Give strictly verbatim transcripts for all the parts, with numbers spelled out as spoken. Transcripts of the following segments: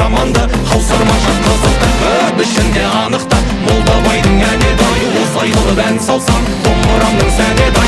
жаманды, қаусырма жатқызылды ішінде анықта. Молдабайдың әне дай, осылай қылып ән салсам, домбырамның сәне дай.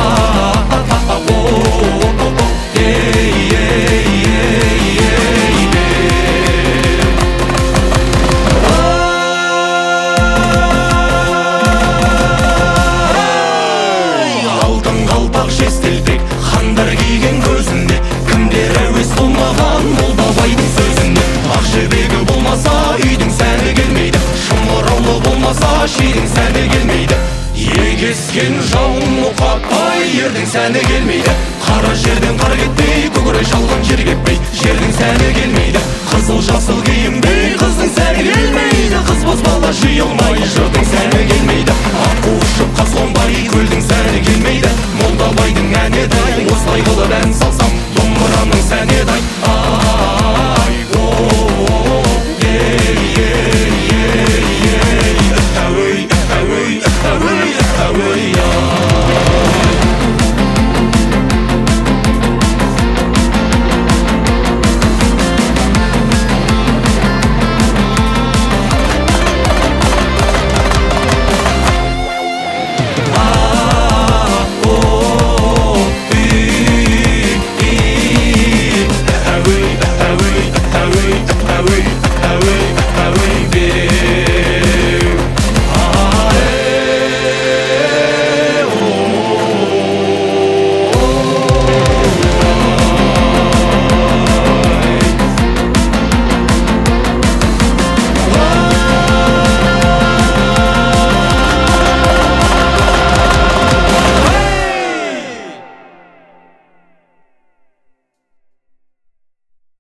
Алтын қалпақ жестілтек, хандар киген көзінде, кімдер әуес болмаған Молдабайдың сөзінде. Ақ жібегі болмаса үйдің сәні келмейді, шымыраулы болмаса шидің сәні келмейді. Егескен жауын мұқатпай ердің сәні келмейді. Қара жерден қар кетпей, күгірей шалған жер кетпей, жердің сәні келмейді. Қызыл жасыл киінбей, қыздың сәні келмейді. Қыз бозбала жиылмай жүр